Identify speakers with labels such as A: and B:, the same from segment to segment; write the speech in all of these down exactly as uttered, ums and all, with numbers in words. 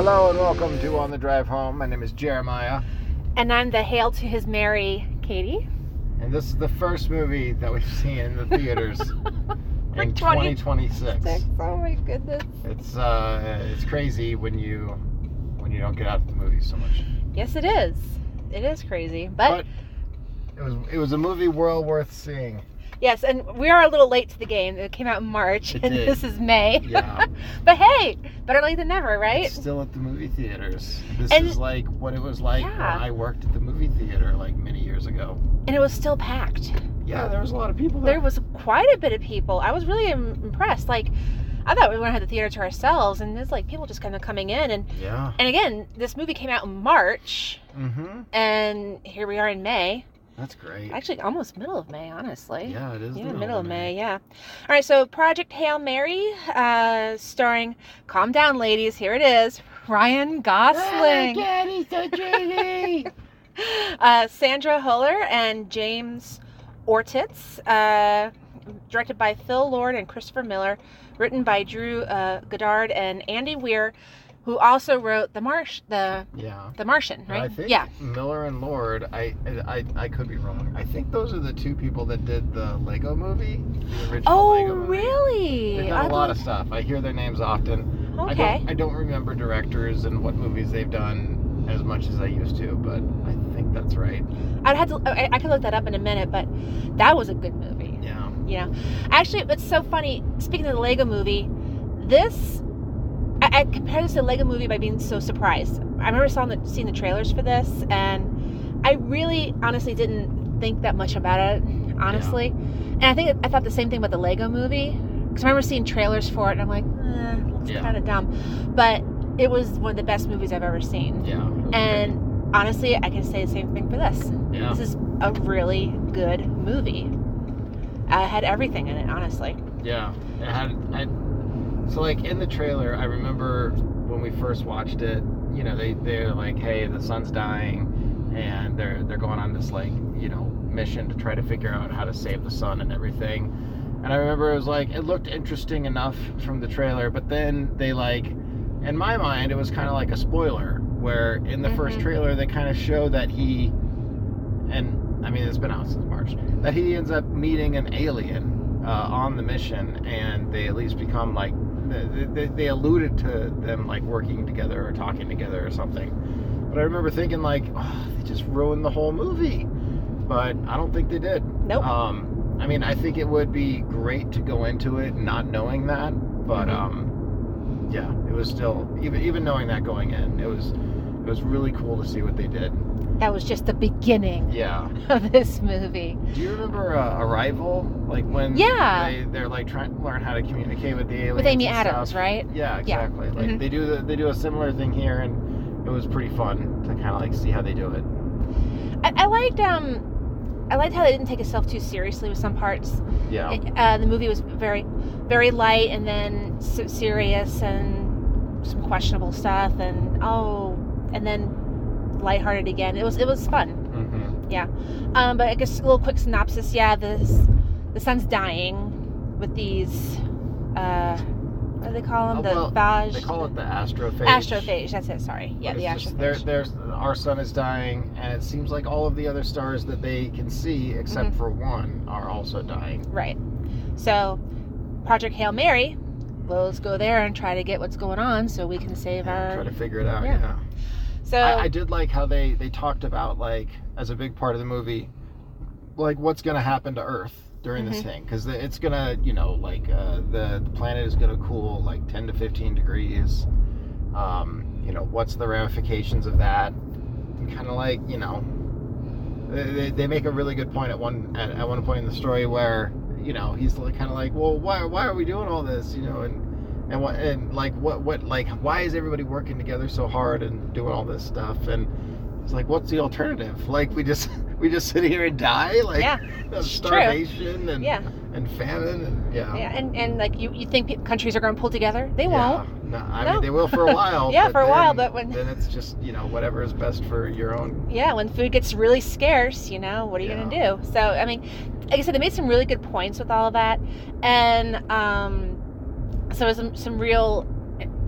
A: Hello and welcome to On the Drive Home. My name is Jeremiah.
B: And I'm the Hail to His Mary, Katie.
A: And this is the first movie that we've seen in the theaters in twenty twenty-six.
B: Oh my goodness.
A: It's uh, it's crazy when you when you don't get out to the movies so much.
B: Yes, it is. It is crazy, but,
A: but it was it was a movie well worth seeing.
B: Yes, and we are a little late to the game. It came out in March,
A: it
B: and
A: did.
B: This is May.
A: Yeah.
B: But hey, better late than never, right?
A: It's still at the movie theaters. This
B: and,
A: is like what it was like
B: yeah.
A: when I worked at the movie theater like many years ago.
B: And it was still packed.
A: Yeah, there was a lot of people there.
B: There was quite a bit of people. I was really impressed. Like, I thought we were going to have the theater to ourselves, and there's like people just kind of coming in. And
A: yeah.
B: And again, this movie came out in March,
A: mm-hmm.
B: and here we are in May.
A: That's great.
B: Actually, almost middle of May, honestly.
A: Yeah, it is.
B: Yeah,
A: the middle,
B: middle of
A: May.
B: May. Yeah. All right, so Project Hail Mary, uh, starring, calm down, ladies. Here it is, Ryan Gosling,
A: Daddy, so dreamy.
B: uh, Sandra Huller, and James Ortiz. Uh, directed by Phil Lord and Christopher Miller. Written by Drew uh, Goddard and Andy Weir, who also wrote the Marsh, the
A: yeah,
B: the Martian, right?
A: I think
B: yeah.
A: Miller and Lord. I, I I could be wrong. I think those are the two people that did the Lego movie. The original
B: Oh,
A: Lego movie.
B: really?
A: They've done
B: I
A: a lot
B: thought...
A: of stuff. I hear their names often.
B: Okay.
A: I don't, I don't remember directors and what movies they've done as much as I used to, but I think that's right.
B: I'd have to. I, I could look that up in a minute, but that was a good movie.
A: Yeah.
B: You know, actually, it's so funny. Speaking of the Lego movie, this. I, I compare this to the Lego movie by being so surprised. I remember seeing the, seeing the trailers for this, and I really, honestly, didn't think that much about it, honestly. Yeah. And I think I thought the same thing about the Lego movie, because I remember seeing trailers for it, and I'm like, eh, it looks yeah. kind of dumb. But it was one of the best movies I've ever seen.
A: Yeah.
B: And great. Honestly, I can say the same thing for this.
A: Yeah.
B: This is a really good movie. I had everything in it, honestly.
A: Yeah. It had... I, So, like, in the trailer, I remember when we first watched it, you know, they, they're like, hey, the sun's dying, and they're they're going on this, like, you know, mission to try to figure out how to save the sun and everything. And I remember it was like, it looked interesting enough from the trailer, but then they, like, in my mind, it was kind of like a spoiler, where in the mm-hmm. first trailer, they kind of show that he, and, I mean, it's been out since March, that he ends up meeting an alien uh, on the mission, and they at least become, like, They, they alluded to them like working together or talking together or something, but I remember thinking like, oh, they just ruined the whole movie. But I don't think they did.
B: Nope.
A: Um, I mean, I think it would be great to go into it not knowing that, but
B: mm-hmm.
A: um, yeah, it was still even even knowing that going in, it was it was really cool to see what they did.
B: That was just the beginning
A: yeah.
B: of this movie.
A: Do you remember uh, Arrival? Like when
B: yeah.
A: they, they're like trying to learn how to communicate with the aliens.
B: With Amy
A: and
B: Adams,
A: stuff.
B: right?
A: Yeah, exactly.
B: Yeah.
A: Like
B: mm-hmm.
A: they do the, they do a similar thing here, and it was pretty fun to kind of like see how they do it.
B: I, I liked um, I liked how they didn't take itself too seriously with some parts.
A: Yeah.
B: It, uh, the movie was very, very light, and then so serious, and some questionable stuff, and oh, and then lighthearted again. It was it was fun.
A: Mm-hmm.
B: Yeah. Um, but I guess a little quick synopsis. Yeah, this the sun's dying with these. Uh, what do they call them?
A: Oh,
B: the
A: well,
B: phage.
A: They call it the astrophage.
B: Astrophage. That's it. Sorry. Yeah,
A: but
B: the
A: it's just,
B: astrophage.
A: there, there's our sun is dying, and it seems like all of the other stars that they can see, except
B: mm-hmm.
A: for one, are also dying.
B: Right. So, Project Hail Mary. Let's go there and try to get what's going on, so we can save
A: yeah,
B: our.
A: Try to figure it out.
B: Yeah.
A: yeah.
B: So
A: I, I did like how they, they talked about, like, as a big part of the movie, like, what's going to happen to Earth during mm-hmm. this thing. Because it's going to, you know, like, uh, the, the planet is going to cool, like, ten to fifteen degrees. Um, you know, what's the ramifications of that? Kind of like, you know, they, they make a really good point at one at, at one point in the story where, you know, he's like, kind of like, well, why, why are we doing all this? You know, and... And what and like what what like why is everybody working together so hard and doing all this stuff? And it's like, what's the alternative? Like we just we just sit here and die, like
B: yeah,
A: of starvation true. and
B: yeah.
A: and famine and yeah.
B: Yeah, and, and like you, you think countries are going to pull together? They
A: yeah.
B: won't.
A: No, I
B: no.
A: mean they will for a while.
B: yeah,
A: but
B: for a
A: then,
B: while, but when
A: then it's just, you know, whatever is best for your own.
B: Yeah, when food gets really scarce, you know, what are you
A: yeah.
B: going to do? So I mean, like I said, they made some really good points with all of that, and um, so some some real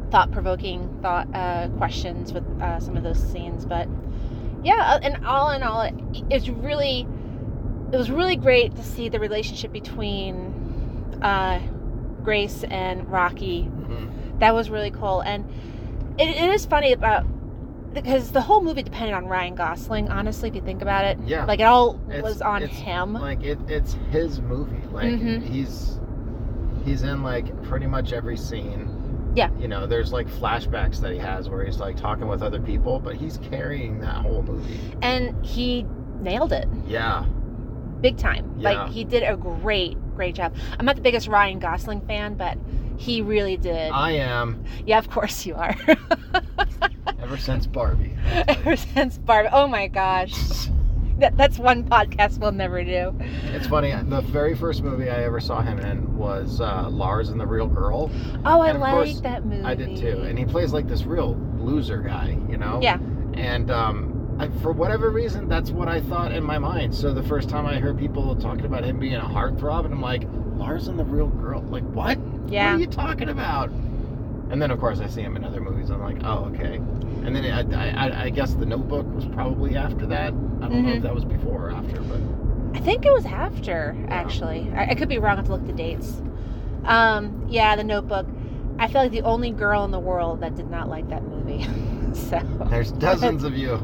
B: thought-provoking thought uh, questions with uh, some of those scenes. But yeah, and all in all, it, it's really, it was really great to see the relationship between uh, Grace and Rocky.
A: Mm-hmm.
B: That was really cool, and it, it is funny about. Because the whole movie depended on Ryan Gosling, honestly, if you think about it.
A: Yeah.
B: Like, it all
A: It's-
B: was on
A: it's
B: him.
A: Like it, it's his movie. Like
B: Mhm.
A: he's he's in like pretty much every scene.
B: Yeah.
A: You know, there's like flashbacks that he has where he's like talking with other people, but he's carrying that whole movie.
B: And he nailed it.
A: Yeah.
B: Big time.
A: Yeah.
B: Like, he did a great, great job. I'm not the biggest Ryan Gosling fan, but he really did.
A: I am.
B: Yeah, of course you are.
A: Ever since Barbie.
B: Ever since Barbie. Oh my gosh. That, that's one podcast we'll never do.
A: It's funny. The very first movie I ever saw him in was uh, Lars and the Real Girl.
B: Oh, I
A: And of
B: like
A: course,
B: that movie.
A: I did too. And he plays like this real loser guy, you know?
B: Yeah.
A: And um, I, for whatever reason, that's what I thought in my mind. So the first time I heard people talking about him being a heartthrob, and I'm like, Lars and the Real Girl? Like, what?
B: Yeah.
A: What are you talking about? And then, of course, I see him in other movies. I'm like, oh, okay. And then I, I, I guess The Notebook was probably after that. I don't know
B: Mhm.
A: if that was before or after, but
B: I think it was after, actually. I, I could be wrong. I have to look at the dates. Um, yeah, The Notebook. I feel like the only girl in the world that did not like that movie. So.
A: there's dozens of you.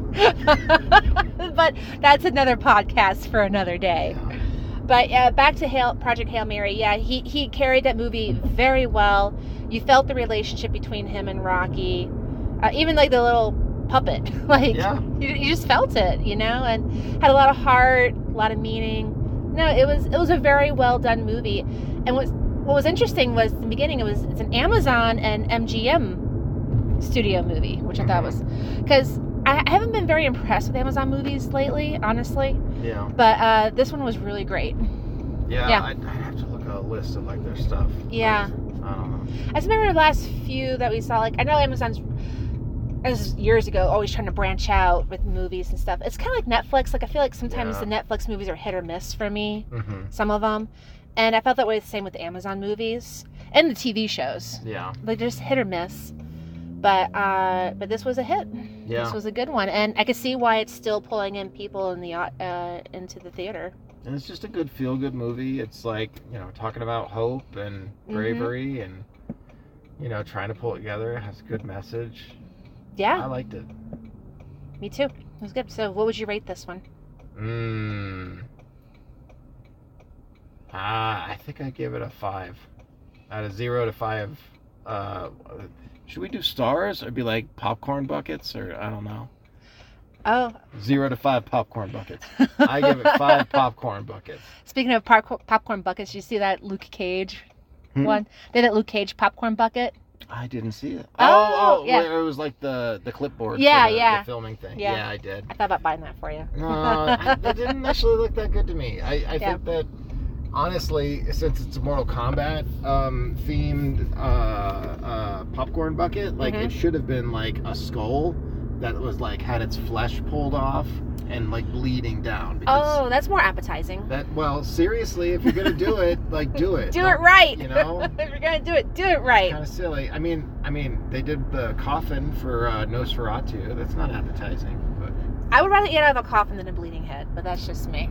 B: But that's another podcast for another day.
A: Yeah.
B: But uh, back to Hail, Project Hail Mary. Yeah, he, he carried that movie very well. You felt the relationship between him and Rocky. Uh, even like the little puppet. Like,
A: Yeah.
B: you, you just felt it, you know, and had a lot of heart, a lot of meaning. No, it was it was a very well done movie. And what what was interesting was in the beginning it was it's an Amazon and M G M studio movie, which I thought was because I, I haven't been very impressed with Amazon movies lately, honestly.
A: Yeah.
B: But uh, this one was really great.
A: Yeah.
B: Yeah.
A: I'd, I'd have to look at a list of like their stuff.
B: Yeah.
A: I don't know.
B: I just remember the last few that we saw. Like I know Amazon's as years ago always trying to branch out with movies and stuff. It's kind of like Netflix. Like I feel like sometimes
A: Yeah.
B: the Netflix movies are hit or miss for me.
A: Mm-hmm.
B: Some of them, and I felt that way the same with the Amazon movies and the T V shows.
A: Yeah.
B: Like they're just hit or miss. But uh, but this was a hit.
A: Yeah.
B: This was a good one, and I could see why it's still pulling in people in the uh, into the theater.
A: And it's just a good feel-good movie. It's like, you know, talking about hope and bravery and, you know, trying to pull it together. It has a good message. I
B: Yeah,
A: liked it.
B: me too. It was good. So, what would you rate this one?
A: Mmm. Ah, I think I give it a five. Out of zero to five. Uh, should we do stars or be like popcorn buckets or I don't know.
B: Oh,
A: Zero to five popcorn buckets. I give it five popcorn buckets.
B: speaking of pop- popcorn buckets, you see that Luke Cage
A: Hmm?
B: one? They had that Luke Cage popcorn bucket.
A: I didn't see it.
B: Oh,
A: Oh, oh,
B: yeah.
A: where it was like the the clipboard.
B: Yeah,
A: for the,
B: yeah.
A: The filming thing.
B: Yeah.
A: Yeah, I did.
B: I thought about buying that for you.
A: No, I, that didn't actually look that good to me. I, I
B: Yeah.
A: think that honestly, since it's a Mortal Kombat um, themed uh, uh, popcorn bucket, like
B: Mhm.
A: it should have been like a skull that was like had its flesh pulled off and like bleeding down. Because
B: Oh, that's more appetizing.
A: that well, seriously, if you're gonna do it, like do it.
B: Do
A: Don't-
B: it right.
A: You know.
B: If you're gonna do it, do it right.
A: Kind of silly. I mean, I mean, they did the coffin for uh, Nosferatu. That's not appetizing, but
B: I would rather eat out of a coffin than a bleeding head, but that's just me.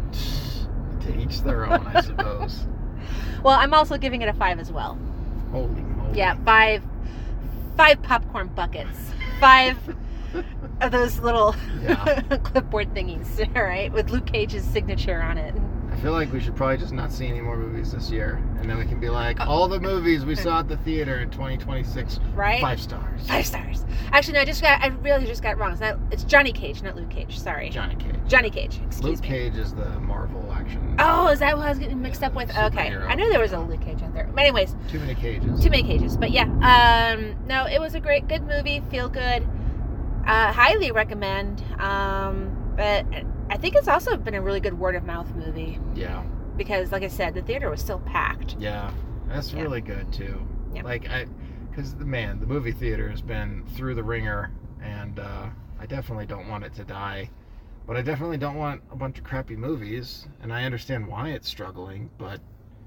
A: to each their own, I suppose.
B: Well, I'm also giving it a five as well.
A: Holy moly!
B: Yeah, five, five popcorn buckets, five of those little
A: Yeah.
B: clipboard thingies, all right, with Luke Cage's signature on it.
A: I feel like we should probably just not see any more movies this year, and then we can be like, all the movies we saw at the theater in twenty twenty-six,
B: Right?
A: five stars.
B: Five stars. Actually, no, I just got. I really just got it wrong. It's not. It's Johnny Cage, not Luke Cage. Sorry.
A: Johnny Cage.
B: Johnny Cage. Excuse
A: Luke
B: me.
A: Cage is the Marvel action.
B: Oh, is that what I was getting mixed
A: Yeah,
B: up with?
A: the
B: Okay,
A: superhero.
B: I knew there was a Luke Cage out there. But anyways,
A: Too many cages.
B: too many cages. But yeah, um, no, it was a great, good movie. Feel good. Uh, highly recommend. Um, but I think it's also been a really good word of mouth movie
A: Yeah.
B: because, like I said, the theater was still packed.
A: Yeah. That's
B: Yeah.
A: really good too.
B: Yeah.
A: Like I, because the man, the movie theater has been through the ringer, and uh, I definitely don't want it to die. But I definitely don't want a bunch of crappy movies, and I understand why it's struggling. But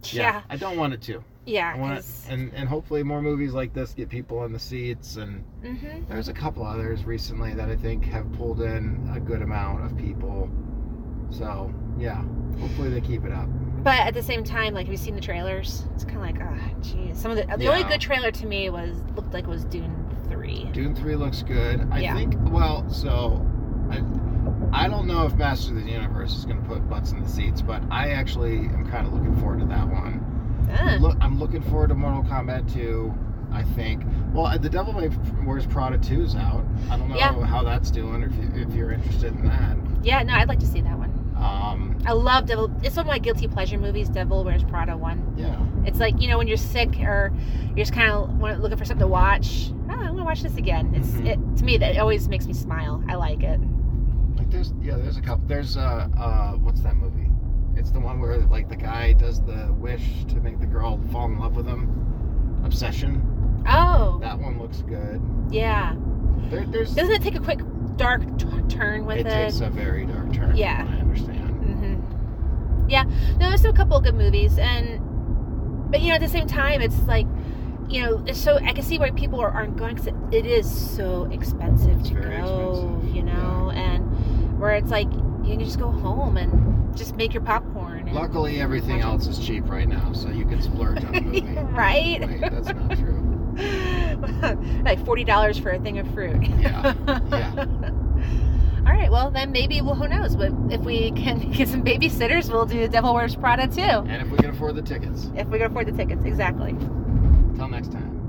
B: Yeah.
A: I don't want it to.
B: Yeah.
A: I want it,
B: 'cause-
A: and and hopefully more movies like this get people in the seats. And
B: Mhm.
A: there's a couple others recently that I think have pulled in a good amount of people. So yeah, hopefully they keep it up.
B: But at the same time, like, have you seen the trailers? It's kind of like, ah, oh, geez. Some of the the
A: Yeah.
B: only good trailer to me was looked like was Dune three.
A: Dune three looks good. I
B: Yeah.
A: think. Well, so I I don't know if Masters of the Universe is going to put butts in the seats, but I actually am kind of looking forward to that one.
B: Ah.
A: Look, I'm looking forward to Mortal Kombat two. I think. Well, The Devil Wears Prada two is out. I don't know
B: Yeah.
A: how that's doing, or if, you, if you're interested in that.
B: Yeah, no, I'd like to see that one.
A: Um,
B: I love Devil. It's one of my guilty pleasure movies. Devil Wears Prada one.
A: yeah.
B: It's like, you know, when you're sick or you're just kind of looking for something to watch. Oh, I'm gonna watch this again. It's
A: Mhm.
B: it to me that it always makes me smile. I like it.
A: Like there's yeah, there's a couple. There's uh uh what's that movie? It's the one where like the guy does the wish to make the girl fall in love with him. Obsession.
B: Oh,
A: That one looks good.
B: yeah.
A: There, there's.
B: Doesn't it take a quick dark t- turn with
A: it
B: it?
A: takes a very dark turn.
B: Yeah.
A: from what I understand.
B: hmm Yeah. No, there's still a couple of good movies, and but you know, at the same time, it's like, you know, it's so I can see why people are, aren't going because it, it is so expensive
A: It's
B: to
A: very
B: go.
A: expensive,
B: You know, and where it's like you can just go home and just make your popcorn. And
A: Luckily, everything else is cheap right now, so you can splurge on a movie.
B: Right?
A: Wait, that's not true.
B: Like forty dollars for a thing of fruit.
A: Yeah, yeah.
B: All right, well then maybe well who knows? But if we can get some babysitters, we'll do Devil Wears Prada too.
A: And if we can afford the tickets.
B: If we can afford the tickets, exactly.
A: Till next time.